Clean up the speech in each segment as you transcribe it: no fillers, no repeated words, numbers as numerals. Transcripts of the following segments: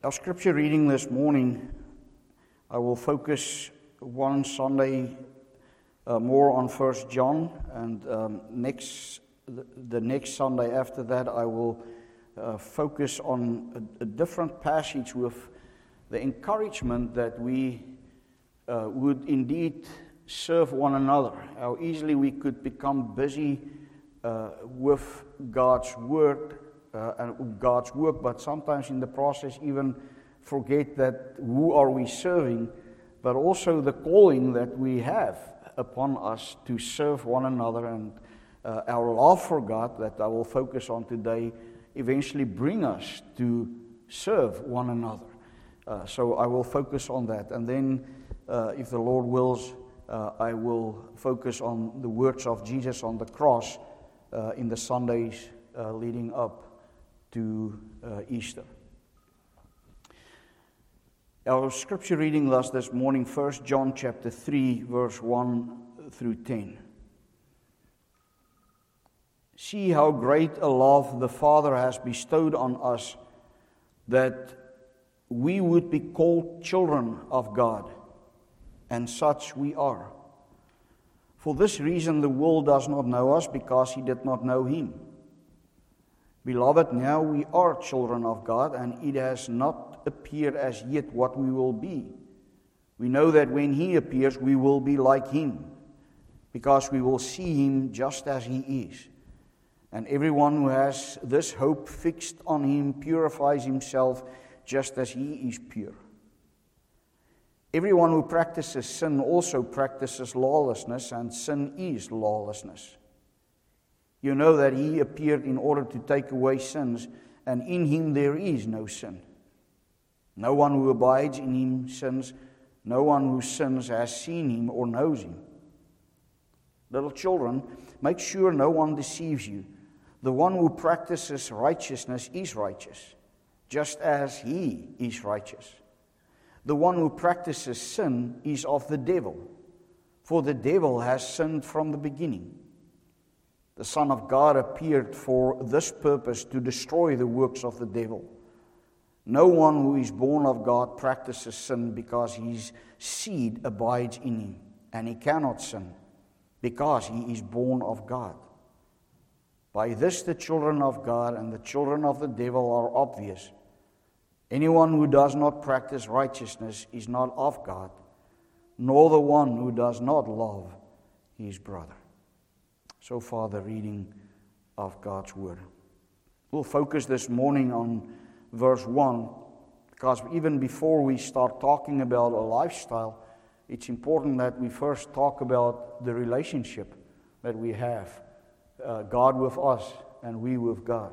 Our scripture reading this morning, I will focus one Sunday more on 1 John, and the next Sunday after that I will focus on a different passage with the encouragement that we would indeed serve one another. How easily we could become busy with God's word and God's work, but sometimes in the process even forget that who are we serving, but also the calling that we have upon us to serve one another, and our love for God that I will focus on today eventually bring us to serve one another. So I will focus on that, and then if the Lord wills, I will focus on the words of Jesus on the cross in the Sundays leading up to Easter. Our scripture reading thus this morning, 1 John chapter 3, verse 1 through 10. See how great a love the Father has bestowed on us, that we would be called children of God, and such we are. For this reason the world does not know us, because he did not know him. Beloved, now we are children of God, and it has not appeared as yet what we will be. We know that when he appears, we will be like him, because we will see him just as he is. And everyone who has this hope fixed on him purifies himself just as he is pure. Everyone who practices sin also practices lawlessness, and sin is lawlessness. You know that he appeared in order to take away sins, and in him there is no sin. No one who abides in him sins. No one who sins has seen him or knows him. Little children, make sure no one deceives you. The one who practices righteousness is righteous, just as he is righteous. The one who practices sin is of the devil, for the devil has sinned from the beginning. The Son of God appeared for this purpose, to destroy the works of the devil. No one who is born of God practices sin, because his seed abides in him, and he cannot sin, because he is born of God. By this the children of God and the children of the devil are obvious. Anyone who does not practice righteousness is not of God, nor the one who does not love his brother. So far, the reading of God's Word. We'll focus this morning on verse 1, because even before we start talking about a lifestyle, it's important that we first talk about the relationship that we have, God with us and we with God.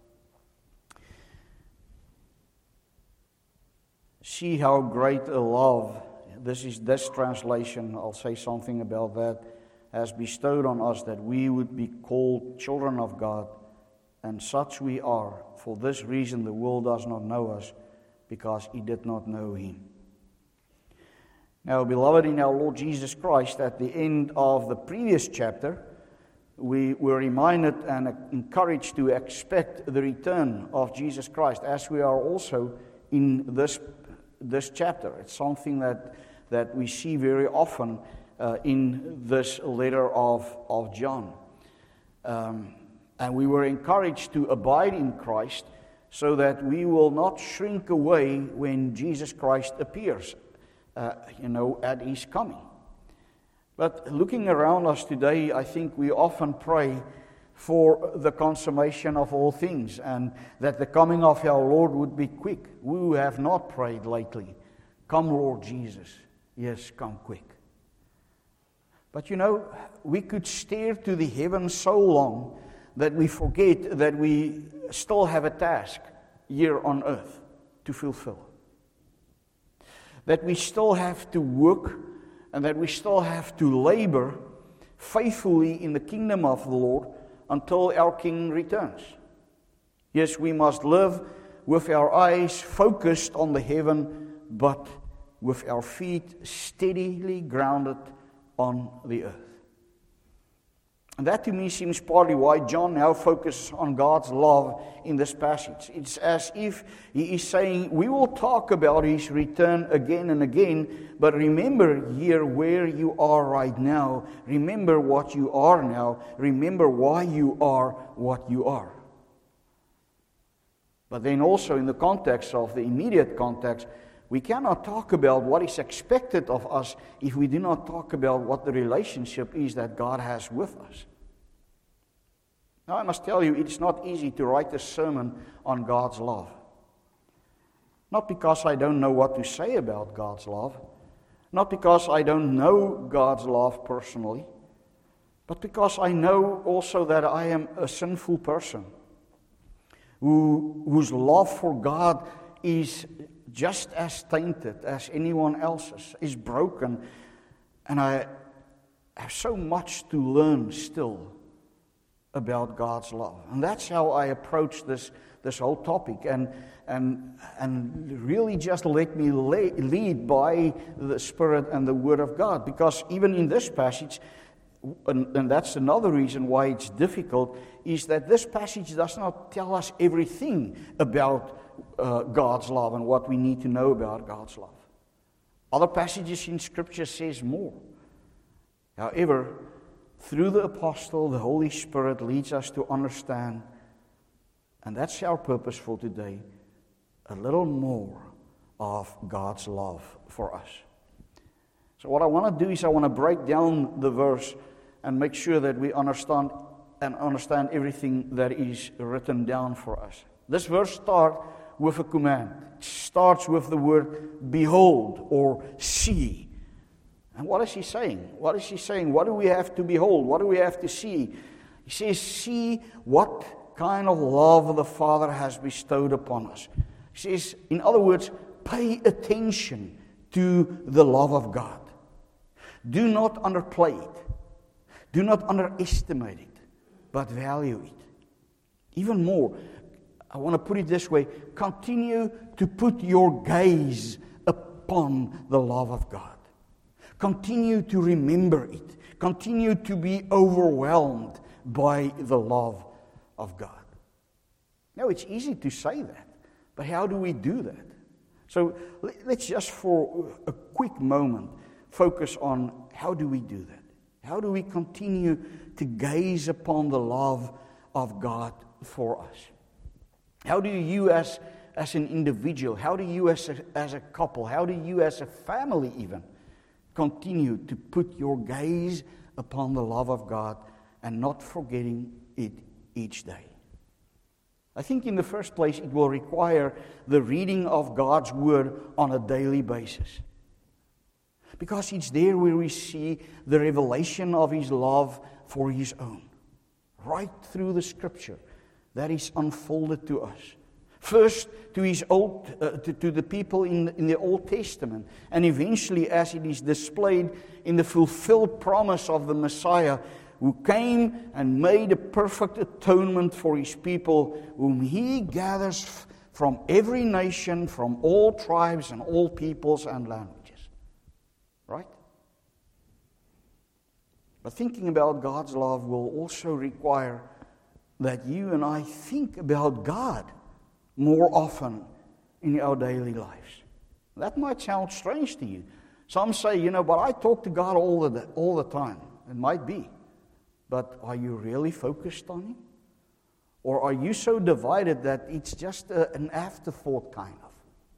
See how great a love, this translation, I'll say something about that, has bestowed on us, that we would be called children of God, and such we are. For this reason the world does not know us, because it did not know him. Now, beloved in our Lord Jesus Christ, at the end of the previous chapter, we were reminded and encouraged to expect the return of Jesus Christ, as we are also in this chapter. It's something that we see very often in this letter of John. And we were encouraged to abide in Christ, so that we will not shrink away when Jesus Christ appears, at his coming. But looking around us today, I think we often pray for the consummation of all things, and that the coming of our Lord would be quick. We who have not prayed lately, come Lord Jesus, yes, come quick. But we could stare to the heavens so long that we forget that we still have a task here on earth to fulfill. That we still have to work, and that we still have to labor faithfully in the kingdom of the Lord until our King returns. Yes, we must live with our eyes focused on the heaven, but with our feet steadily grounded on the earth. And that to me seems partly why John now focuses on God's love in this passage. It's as if he is saying, we will talk about his return again and again, but remember here where you are right now. Remember what you are now. Remember why you are what you are. But then also in the context of the immediate context, we cannot talk about what is expected of us if we do not talk about what the relationship is that God has with us. Now I must tell you, it's not easy to write a sermon on God's love. Not because I don't know what to say about God's love, not because I don't know God's love personally, but because I know also that I am a sinful person whose love for God is just as tainted as anyone else's, is broken, and I have so much to learn still about God's love. And that's how I approach this whole topic, and really just let me lead by the Spirit and the Word of God, because even in this passage, and that's another reason why it's difficult, is that this passage does not tell us everything about God's love and what we need to know about God's love. Other passages in Scripture says more. However, through the apostle, the Holy Spirit leads us to understand, and that's our purpose for today, a little more of God's love for us. So what I want to do is I want to break down the verse and make sure that we understand everything that is written down for us. This verse starts with a command. It starts with the word behold or see. And what is he saying? What is he saying? What do we have to behold? What do we have to see? He says, see what kind of love the Father has bestowed upon us. He says, in other words, pay attention to the love of God. Do not underplay it. Do not underestimate it, but value it. Even more, I want to put it this way, continue to put your gaze upon the love of God. Continue to remember it. Continue to be overwhelmed by the love of God. Now, it's easy to say that, but how do we do that? So let's just for a quick moment focus on how do we do that? How do we continue to gaze upon the love of God for us? How do you as an individual, how do you as a couple, how do you as a family even continue to put your gaze upon the love of God and not forgetting it each day? I think in the first place it will require the reading of God's Word on a daily basis. Because it's there where we see the revelation of His love for His own. Right through the Scripture that is unfolded to us. First to to the people in the Old Testament, and eventually as it is displayed in the fulfilled promise of the Messiah, who came and made a perfect atonement for His people, whom He gathers from every nation, from all tribes and all peoples and languages. Right? But thinking about God's love will also require that you and I think about God more often in our daily lives. That might sound strange to you. Some say, but I talk to God all the time. It might be. But are you really focused on Him? Or are you so divided that it's just an afterthought kind of?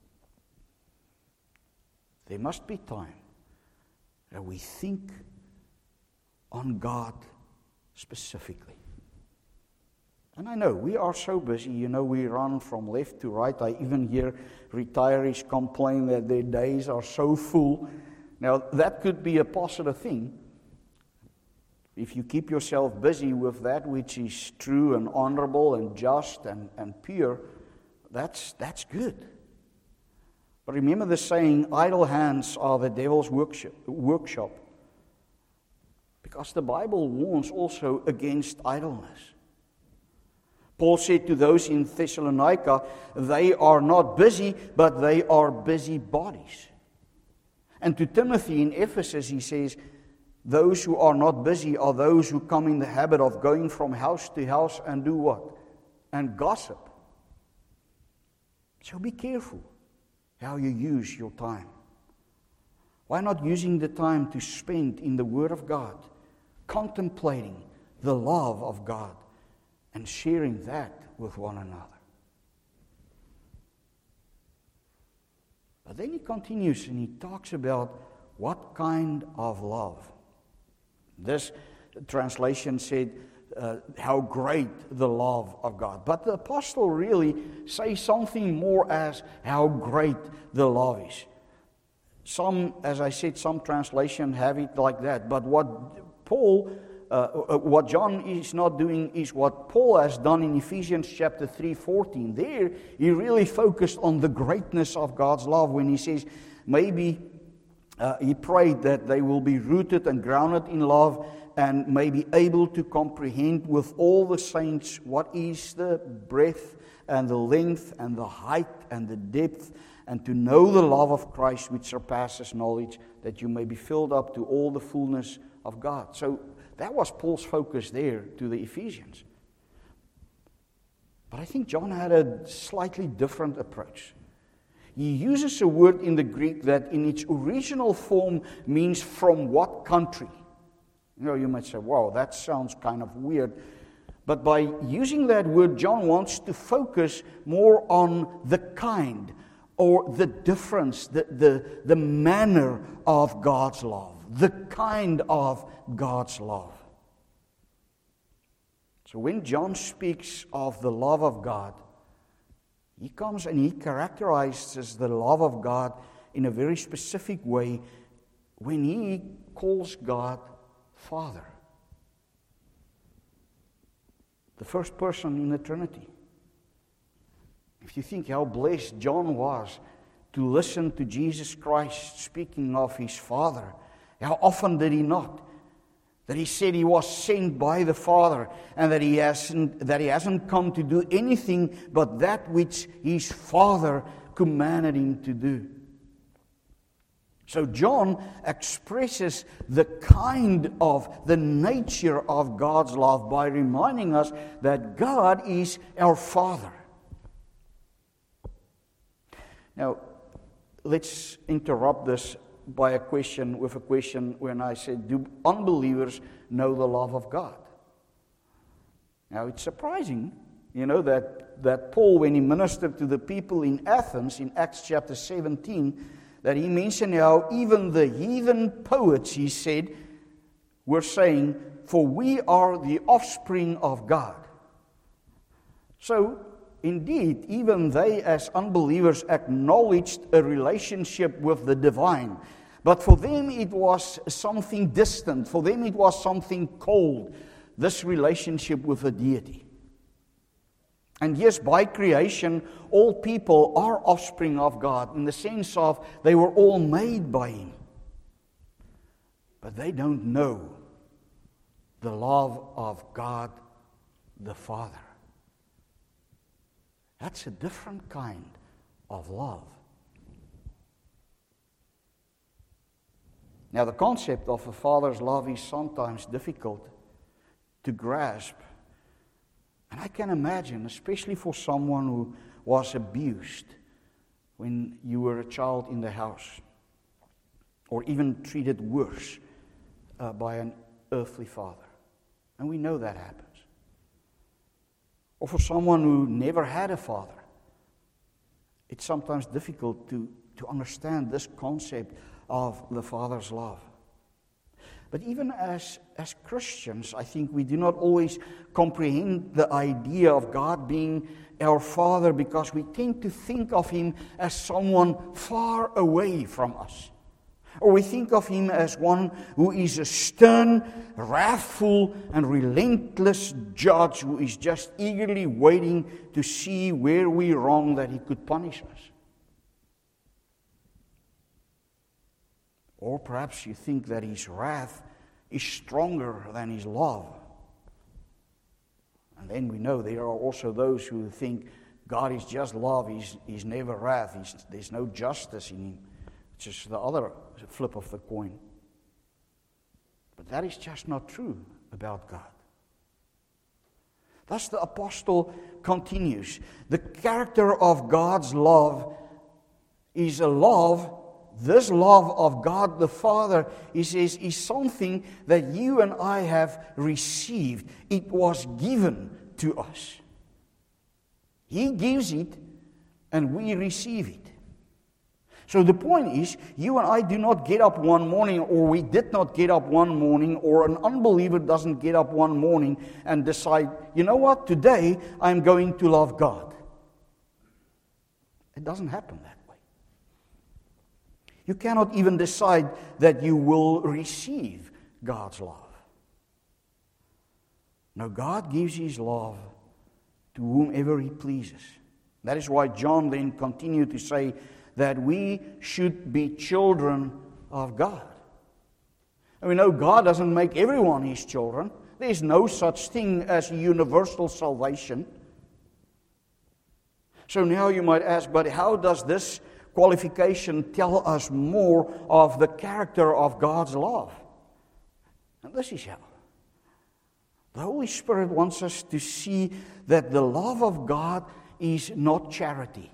There must be time that we think on God specifically. And I know we are so busy, we run from left to right. I even hear retirees complain that their days are so full. Now, that could be a positive thing. If you keep yourself busy with that which is true and honorable and just and pure, that's good. But remember the saying, idle hands are the devil's workshop. Because the Bible warns also against idleness. Paul said to those in Thessalonica, they are not busy, but they are busy bodies. And to Timothy in Ephesus he says, Those who are not busy are those who come in the habit of going from house to house and do what? And gossip. So be careful how you use your time. Why not using the time to spend in the Word of God, contemplating the love of God, and sharing that with one another? But then he continues and he talks about what kind of love. This translation said, how great the love of God. But the apostle really says something more as how great the love is. Some, as I said, some translations have it like that. But what John is not doing is what Paul has done in Ephesians chapter 3:14. There, he really focused on the greatness of God's love when he says, maybe he prayed that they will be rooted and grounded in love and may be able to comprehend with all the saints what is the breadth and the length and the height and the depth, and to know the love of Christ which surpasses knowledge, that you may be filled up to all the fullness of God. So that was Paul's focus there to the Ephesians. But I think John had a slightly different approach. He uses a word in the Greek that in its original form means from what country. You might say, wow, that sounds kind of weird. But by using that word, John wants to focus more on the kind or the difference, the manner of God's love, the kind of God's love. So when John speaks of the love of God, he comes and he characterizes the love of God in a very specific way when he calls God Father. The first person in the Trinity. If you think how blessed John was to listen to Jesus Christ speaking of his Father, how often did he not? That he said he was sent by the Father, and that he hasn't come to do anything but that which his Father commanded him to do. So John expresses the kind of, the nature of God's love by reminding us that God is our Father. Now, let's interrupt this by a question when I said, do unbelievers know the love of God? Now, it's surprising, that Paul, when he ministered to the people in Athens in Acts chapter 17, that he mentioned how even the heathen poets, he said, were saying, for we are the offspring of God. So, indeed, even they as unbelievers acknowledged a relationship with the divine. But for them it was something distant. For them it was something cold, this relationship with the deity. And yes, by creation, all people are offspring of God in the sense of they were all made by Him. But they don't know the love of God the Father. That's a different kind of love. Now, the concept of a father's love is sometimes difficult to grasp. And I can imagine, especially for someone who was abused when you were a child in the house, or even treated worse by an earthly father. And we know that happens. Or for someone who never had a father, it's sometimes difficult to understand this concept of the Father's love. But even as Christians, I think we do not always comprehend the idea of God being our Father, because we tend to think of Him as someone far away from us. Or we think of Him as one who is a stern, wrathful, and relentless judge who is just eagerly waiting to see where we're wrong that He could punish us. Or perhaps you think that His wrath is stronger than His love. And then we know there are also those who think God is just love, He's never wrath, there's no justice in Him. It's just the other flip of the coin. But that is just not true about God. Thus the apostle continues. The character of God's love is a love. This love of God the Father, he says, is something that you and I have received. It was given to us. He gives it and we receive it. So the point is, you and I do not get up one morning, or we did not get up one morning, or an unbeliever doesn't get up one morning and decide, you know what, today I'm going to love God. It doesn't happen that way. You cannot even decide that you will receive God's love. No, God gives His love to whomever He pleases. That is why John then continued to say that we should be children of God. And we know God doesn't make everyone His children. There is no such thing as universal salvation. So now you might ask, but how does this qualification tell us more of the character of God's love? And this is how. The Holy Spirit wants us to see that the love of God is not charity.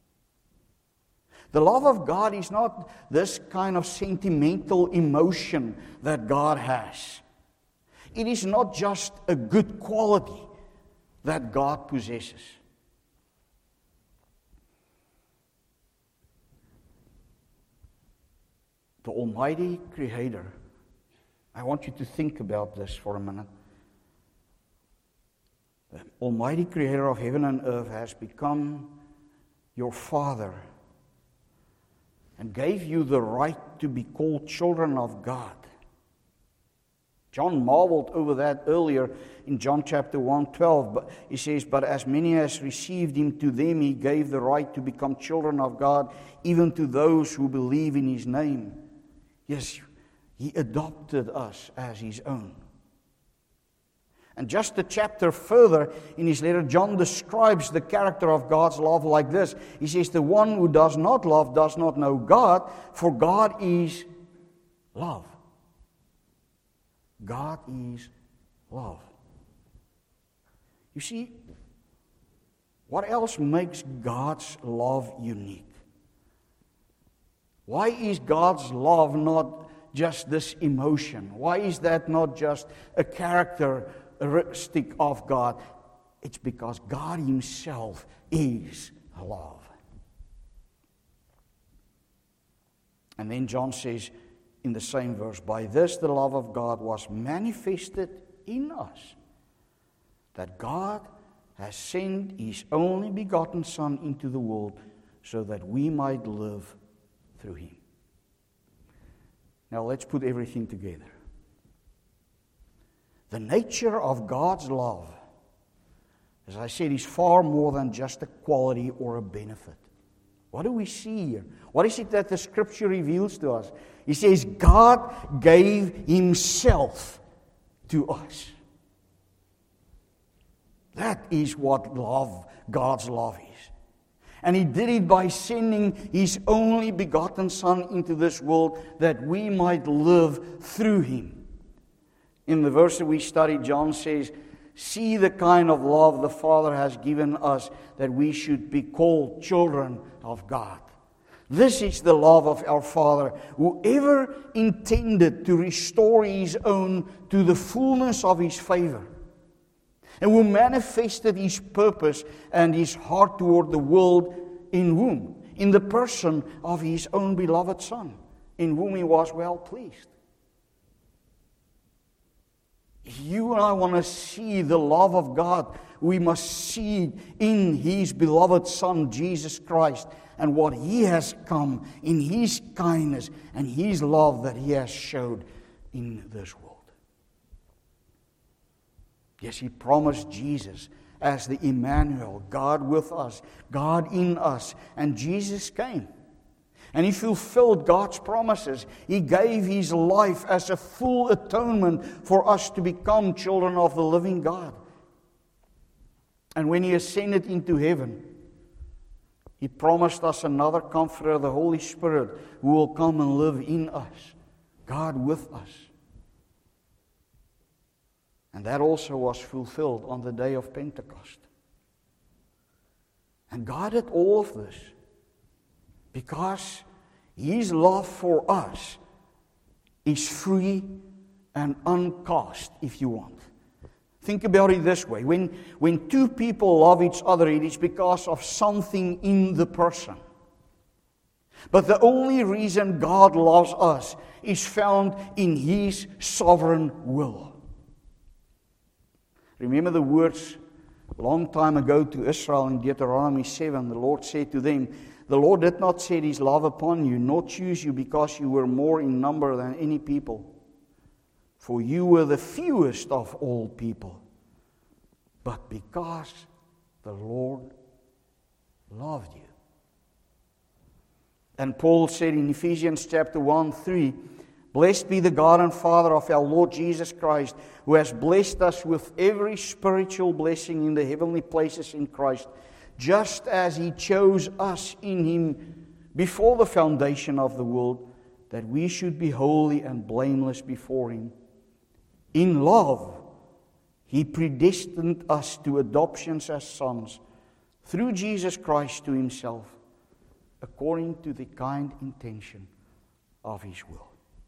The love of God is not this kind of sentimental emotion that God has. It is not just a good quality that God possesses. The Almighty Creator, I want you to think about this for a minute. The Almighty Creator of heaven and earth has become your Father and gave you the right to be called children of God. John marveled over that earlier in John chapter 1:12. But he says, but as many as received Him, to them He gave the right to become children of God, even to those who believe in His name. Yes, He adopted us as His own. And just a chapter further in his letter, John describes the character of God's love like this. He says, the one who does not love does not know God, for God is love. God is love. You see, what else makes God's love unique? Why is God's love not just this emotion? Why is that not just a characteristic of God? It's because God Himself is love. And then John says in the same verse, by this the love of God was manifested in us, that God has sent His only begotten Son into the world so that we might live through Him. Now let's put everything together. The nature of God's love, as I said, is far more than just a quality or a benefit. What do we see here? What is it that the Scripture reveals to us? He says, God gave Himself to us. That is what God's love is. And He did it by sending His only begotten Son into this world that we might live through Him. In the verse that we studied, John says, see the kind of love the Father has given us, that we should be called children of God. This is the love of our Father, who ever intended to restore His own to the fullness of His favor, and who manifested His purpose and His heart toward the world in whom? In the person of His own beloved Son, in whom He was well pleased. If you and I want to see the love of God, we must see it in His beloved Son, Jesus Christ, and what He has come in His kindness and His love that He has showed in this world. Yes, He promised Jesus as the Emmanuel, God with us, God in us, and Jesus came. And He fulfilled God's promises. He gave His life as a full atonement for us to become children of the living God. And when He ascended into heaven, He promised us another Comforter, the Holy Spirit, who will come and live in us, God with us. And that also was fulfilled on the day of Pentecost. And God did all of this because His love for us is free and uncost, if you want. Think about it this way. When two people love each other, it is because of something in the person. But the only reason God loves us is found in His sovereign will. Remember the words a long time ago to Israel in Deuteronomy 7. The Lord said to them, "The Lord did not set His love upon you, nor choose you because you were more in number than any people. For you were the fewest of all people, but because the Lord loved you." And Paul said in Ephesians chapter 1:3, "Blessed be the God and Father of our Lord Jesus Christ, who has blessed us with every spiritual blessing in the heavenly places in Christ, just as He chose us in Him before the foundation of the world, that we should be holy and blameless before Him. In love, He predestined us to adoptions as sons through Jesus Christ to Himself, according to the kind intention of His will."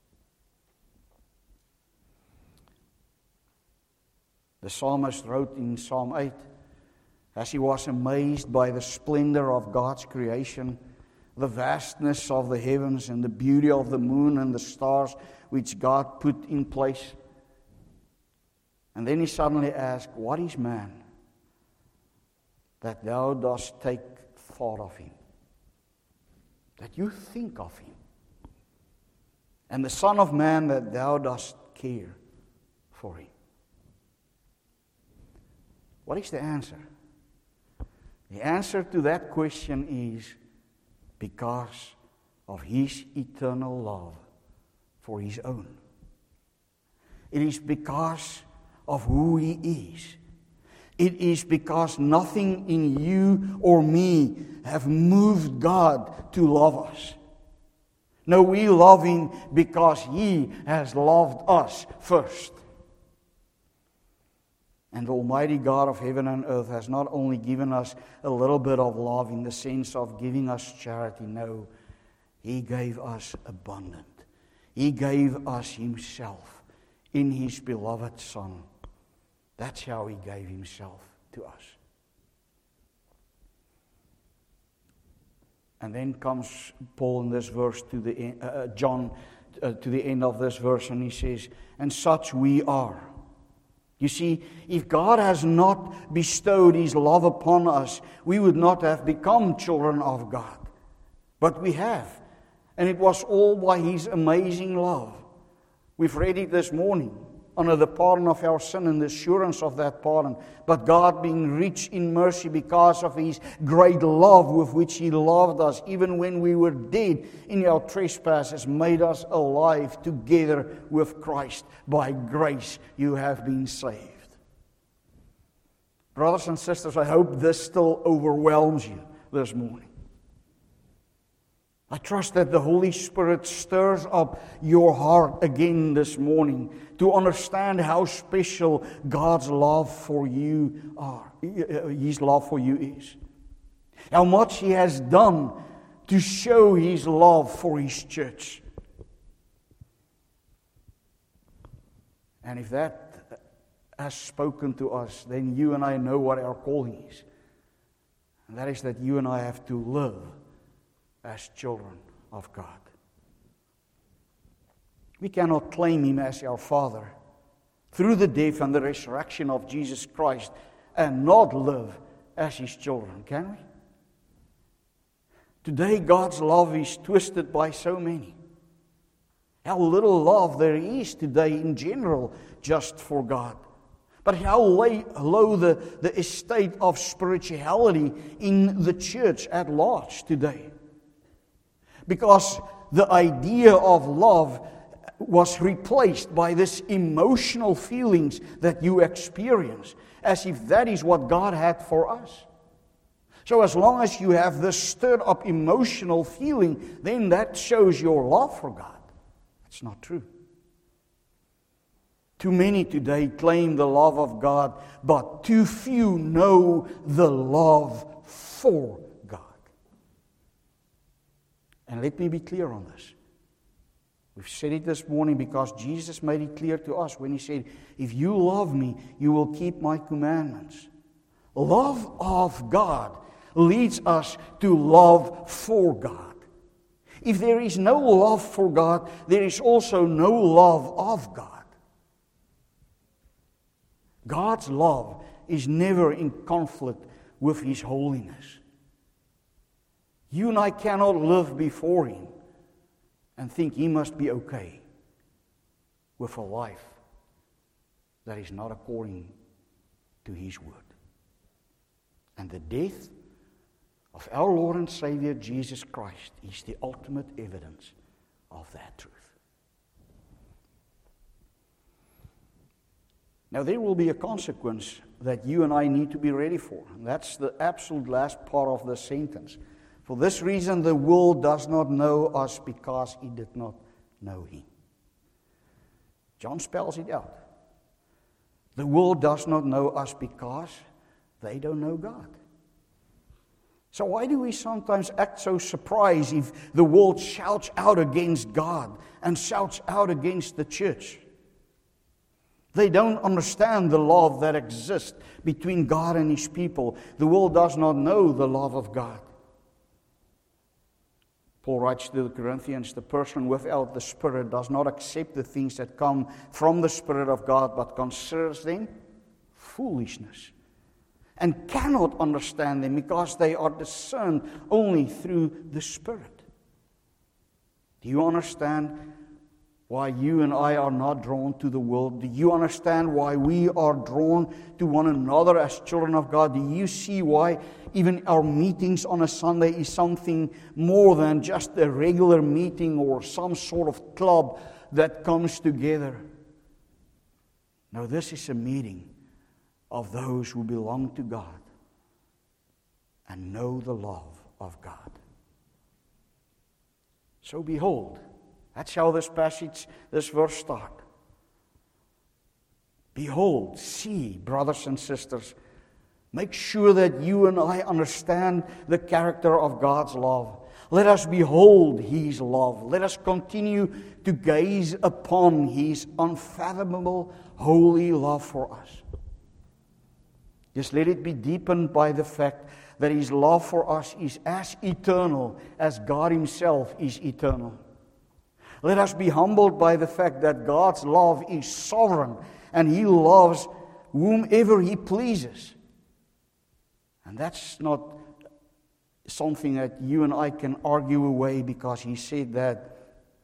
The psalmist wrote in Psalm 8, as he was amazed by the splendor of God's creation, the vastness of the heavens and the beauty of the moon and the stars which God put in place. And then he suddenly asked, "What is man, that thou dost take thought of him?" That you think of him. "And the Son of Man, that thou dost care for him." What is the answer? The answer to that question is because of His eternal love for His own. It is because of who He is. It is because nothing in you or me have moved God to love us. No, we love Him because He has loved us first. And the Almighty God of heaven and earth has not only given us a little bit of love in the sense of giving us charity. No, He gave us abundant. He gave us Himself in His beloved Son. That's how He gave Himself to us. And then comes Paul in this verse to the end, John to the end of this verse, and he says, "And such we are." You see, if God has not bestowed His love upon us, we would not have become children of God. But we have. And it was all by His amazing love. We've read it this morning, under the pardon of our sin and the assurance of that pardon. But God, being rich in mercy because of His great love with which He loved us, even when we were dead in our trespasses, made us alive together with Christ. By grace you have been saved. Brothers and sisters, I hope this still overwhelms you this morning. I trust that the Holy Spirit stirs up your heart again this morning to understand how special God's love for you are, His love for you is. How much He has done to show His love for His church. And if that has spoken to us, then you and I know what our calling is. And that is that you and I have to live as children of God. We cannot claim Him as our Father through the death and the resurrection of Jesus Christ and not live as His children, can we? Today, God's love is twisted by so many. How little love there is today in general just for God. But how low the estate of spirituality in the church at large today. Because the idea of love was replaced by this emotional feelings that you experience, as if that is what God had for us. So as long as you have this stirred up emotional feeling, then that shows your love for God. That's not true. Too many today claim the love of God, but too few know the love for God. And let me be clear on this. We've said it this morning because Jesus made it clear to us when He said, if you love me, you will keep my commandments. Love of God leads us to love for God. If there is no love for God, there is also no love of God. God's love is never in conflict with His holiness. You and I cannot live before Him and think He must be okay with a life that is not according to His word. And the death of our Lord and Savior Jesus Christ is the ultimate evidence of that truth. Now, there will be a consequence that you and I need to be ready for. And that's the absolute last part of the sentence. For this reason, the world does not know us because it did not know Him. John spells it out. The world does not know us because they don't know God. So why do we sometimes act so surprised if the world shouts out against God and shouts out against the church? They don't understand the love that exists between God and His people. The world does not know the love of God. Paul writes to the Corinthians, the person without the Spirit does not accept the things that come from the Spirit of God, but considers them foolishness, and cannot understand them because they are discerned only through the Spirit. Do you understand why you and I are not drawn to the world? Do you understand why we are drawn to one another as children of God? Do you see why even our meetings on a Sunday is something more than just a regular meeting or some sort of club that comes together? No, this is a meeting of those who belong to God and know the love of God. So behold, that's how this passage, this verse starts. Behold, see, brothers and sisters, make sure that you and I understand the character of God's love. Let us behold His love. Let us continue to gaze upon His unfathomable, holy love for us. Just let it be deepened by the fact that His love for us is as eternal as God Himself is eternal. Let us be humbled by the fact that God's love is sovereign and He loves whomever He pleases. And that's not something that you and I can argue away, because He said that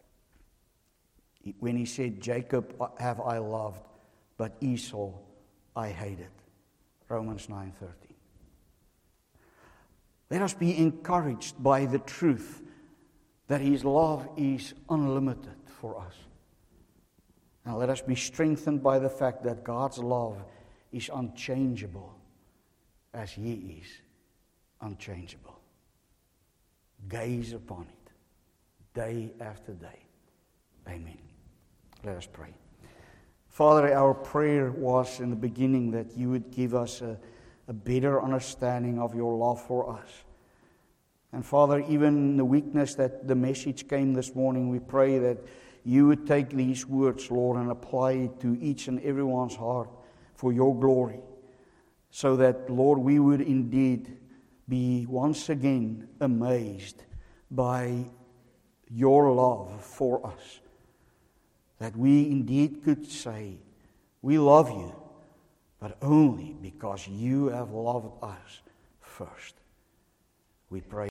when He said, Jacob have I loved, but Esau I hated. Romans 9:13. Let us be encouraged by the truth that His love is unlimited for us. And let us be strengthened by the fact that God's love is unchangeable as He is unchangeable. Gaze upon it day after day. Amen. Let us pray. Father, our prayer was in the beginning that You would give us a better understanding of Your love for us. And Father, even in the weakness that the message came this morning, we pray that You would take these words, Lord, and apply it to each and everyone's heart for Your glory. So that, Lord, we would indeed be once again amazed by Your love for us. That we indeed could say, we love You, but only because You have loved us first. We pray.